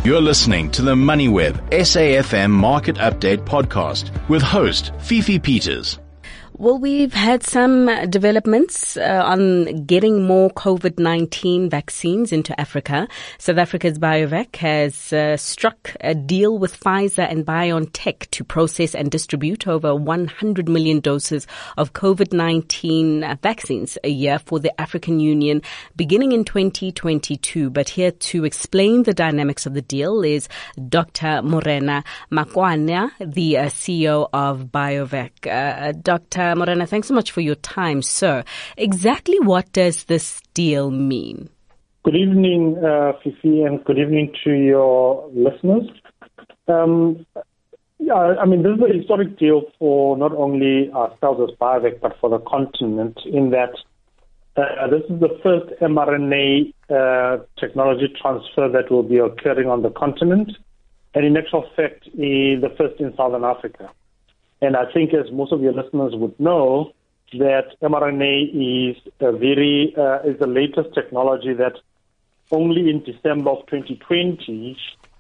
You're listening to the MoneyWeb SAFM Market Update podcast with host Fifi Peters. Well, we've had some developments on getting more COVID-19 vaccines into Africa. South Africa's BioVac has struck a deal with Pfizer and BioNTech to process and distribute over 100 million doses of COVID-19 vaccines a year for the African Union beginning in 2022. But here to explain the dynamics of the deal is Dr. Morena Makwana, the CEO of BioVac. Dr. Morena, thanks so much for your time, sir. Exactly what does this deal mean? Good evening, Fifi, and good evening to your listeners. This is a historic deal for not only ourselves as BioVac, but for the continent, in that this is the first mRNA technology transfer that will be occurring on the continent, and in actual fact, the first in Southern Africa. And I think, as most of your listeners would know, that mRNA is the latest technology that only in December of 2020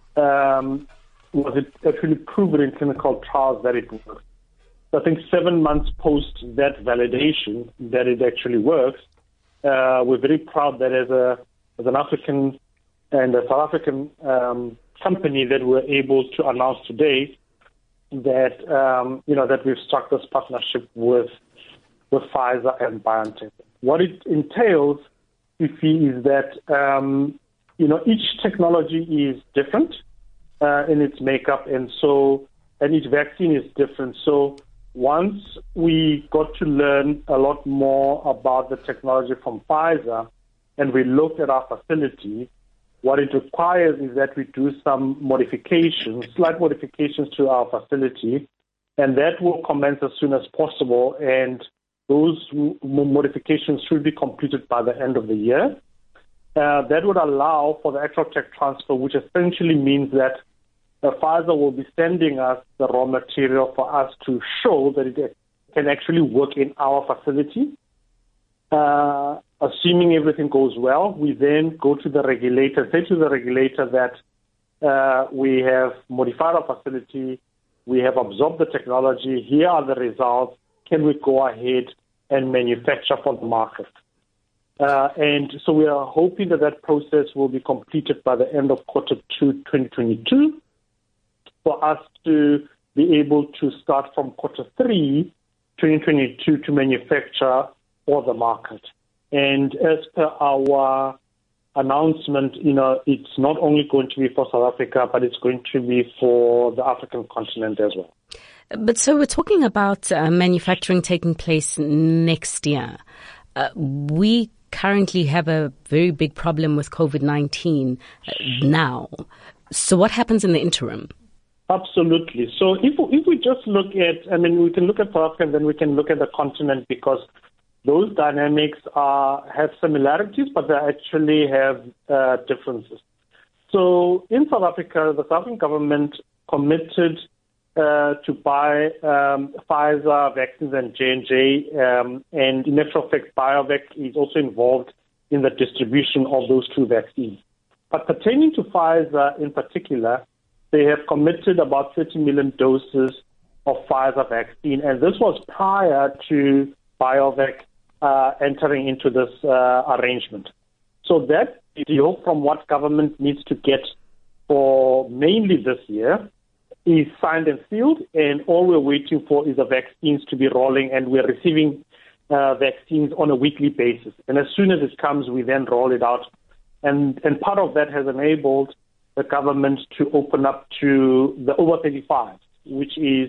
was it actually proven in clinical trials that it works. So I think 7 months post that validation that it actually works, we're very proud that as an African and a South African company that we're able to announce today that that we've struck this partnership with Pfizer and BioNTech. What it entails, Fifi, is that each technology is different in its makeup, and each vaccine is different. So once we got to learn a lot more about the technology from Pfizer, and we looked at our facility, what it requires is that we do some slight modifications to our facility, and that will commence as soon as possible. And those modifications should be completed by the end of the year. That would allow for the actual tech transfer, which essentially means that Pfizer will be sending us the raw material for us to show that it can actually work in our facility. Assuming everything goes well, we then go to the regulator, say to the regulator that we have modified our facility, we have absorbed the technology, here are the results, can we go ahead and manufacture for the market? And so we are hoping that process will be completed by the end of Q2 2022 for us to be able to start from Q3 2022 to manufacture for the market. And as per our announcement, it's not only going to be for South Africa, but it's going to be for the African continent as well. But so we're talking about manufacturing taking place next year. We currently have a very big problem with COVID-19 now. So what happens in the interim? Absolutely. So if we just look at, we can look at South Africa and then we can look at the continent, because those dynamics have similarities, but they actually have differences. So in South Africa, the South African government committed to buy Pfizer vaccines and J&J, and in actual fact, BioVac is also involved in the distribution of those two vaccines. But pertaining to Pfizer in particular, they have committed about 30 million doses of Pfizer vaccine, and this was prior to BioVac entering into this arrangement. So that deal, from what government needs to get for mainly this year, is signed and sealed, and all we're waiting for is the vaccines to be rolling, and we're receiving vaccines on a weekly basis. And as soon as it comes, we then roll it out. And part of that has enabled the government to open up to the over 35, which is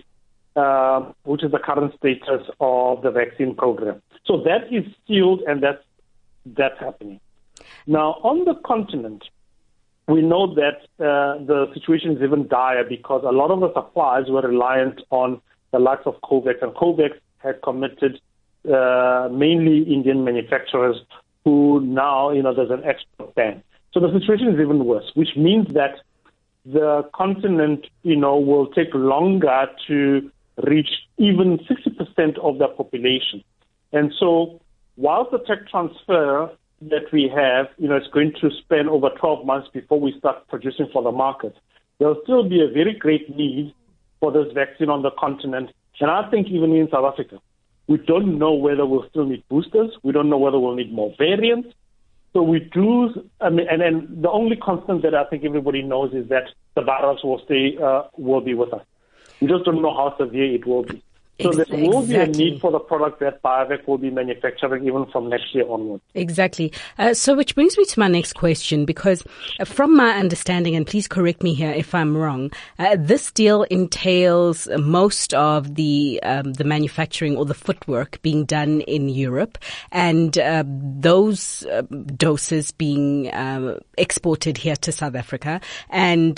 the current status of the vaccine program. So that is sealed, and that's happening. Now, on the continent, we know that the situation is even dire because a lot of the supplies were reliant on the likes of COVAX, and COVAX had committed mainly Indian manufacturers who now, there's an export ban. So the situation is even worse, which means that the continent, will take longer to reach even 60% of the population. And so whilst the tech transfer that we have, is going to spend over 12 months before we start producing for the market, there'll still be a very great need for this vaccine on the continent. And I think even in South Africa, we don't know whether we'll still need boosters. We don't know whether we'll need more variants. So we do, and the only constant that I think everybody knows is that the virus will be with us. We just don't know how severe it will be. So there will be a need for the product that BioVac will be manufacturing even from next year onwards. Exactly. So which brings me to my next question, because from my understanding, and please correct me here if I'm wrong, this deal entails most of the manufacturing or the footwork being done in Europe, and those doses being exported here to South Africa, and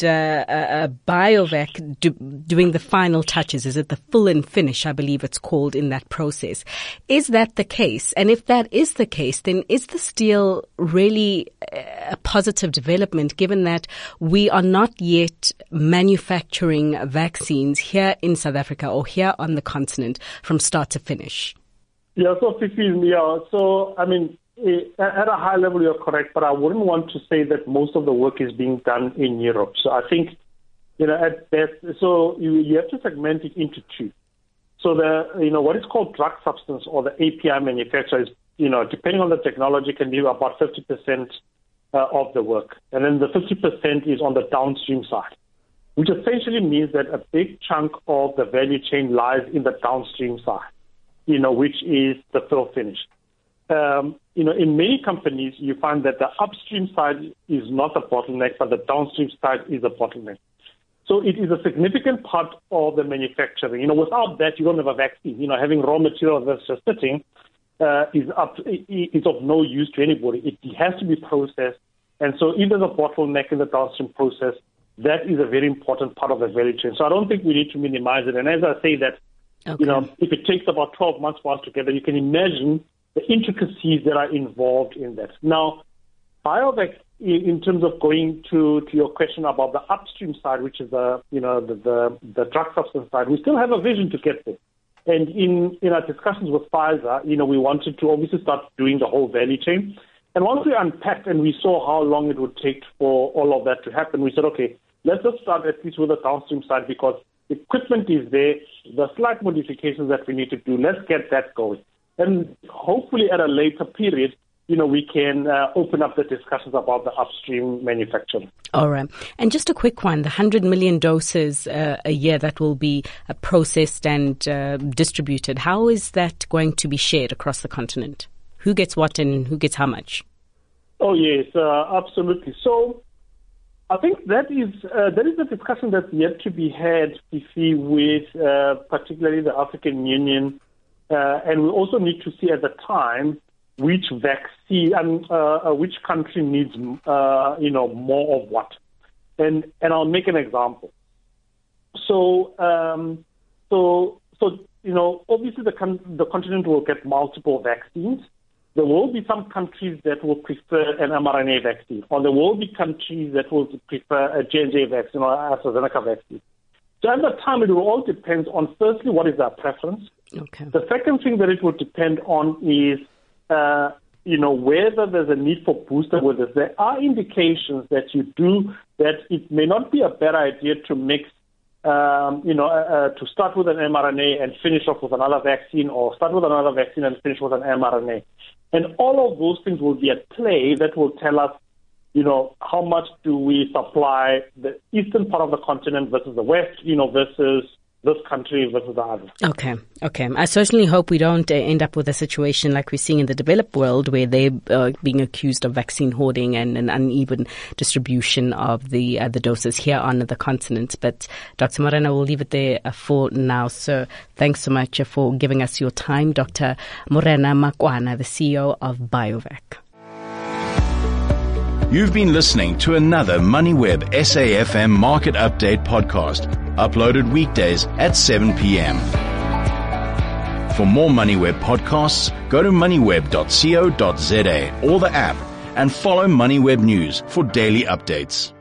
BioVac doing the final touches. Is it the full and finish, I believe it's called, in that process? Is that the case? And if that is the case, then is this deal really a positive development, given that we are not yet manufacturing vaccines here in South Africa or here on the continent from start to finish? Yeah, so I mean, at a high level, you're correct, but I wouldn't want to say that most of the work is being done in Europe. So I think, at best, so you have to segment it into two. So what is called drug substance or the API manufacturer is, depending on the technology, can be about 50% of the work. And then the 50% is on the downstream side, which essentially means that a big chunk of the value chain lies in the downstream side, which is the fill finish. In many companies, you find that the upstream side is not a bottleneck, but the downstream side is a bottleneck. So it is a significant part of the manufacturing. Without that, you don't have a vaccine. Having raw material that's just sitting is of no use to anybody. It has to be processed. And so if there's a bottleneck in the downstream process, that is a very important part of the value chain. So I don't think we need to minimize it. And as I say that, if it takes about 12 months for us to get there, you can imagine the intricacies that are involved in that. Now, BioVac, in terms of going to your question about the upstream side, which is the drug substance side, we still have a vision to get there. And in our discussions with Pfizer, we wanted to obviously start doing the whole value chain. And once we unpacked and we saw how long it would take for all of that to happen, we said, okay, let's just start at least with the downstream side, because equipment is there, the slight modifications that we need to do, let's get that going. And hopefully at a later period, we can open up the discussions about the upstream manufacturing. All right. And just a quick one, the 100 million doses a year that will be processed and distributed, how is that going to be shared across the continent? Who gets what and who gets how much? Oh, yes, absolutely. So I think that is a discussion that's yet to be had, Fifi, with particularly the African Union. And we also need to see at the time which vaccine and which country needs more of what. And I'll make an example. So obviously the continent will get multiple vaccines. There will be some countries that will prefer an mRNA vaccine, or there will be countries that will prefer a J&J vaccine or AstraZeneca vaccine. So at the time, it will all depend on, firstly, what is their preference. Okay. The second thing that it will depend on is, whether there's a need for booster with this. There are indications that it may not be a bad idea to mix, to start with an mRNA and finish off with another vaccine, or start with another vaccine and finish with an mRNA. And all of those things will be at play that will tell us, how much do we supply the eastern part of the continent versus the west, versus this country versus the other. Okay. I certainly hope we don't end up with a situation like we're seeing in the developed world, where they're being accused of vaccine hoarding and an uneven distribution of the doses here on the continent. But Dr. Morena, we'll leave it there for now. So thanks so much for giving us your time, Dr. Morena Makwana, the CEO of BioVac. You've been listening to another MoneyWeb SAFM Market Update podcast, uploaded weekdays at 7 p.m. For more MoneyWeb podcasts, go to moneyweb.co.za or the app and follow MoneyWeb News for daily updates.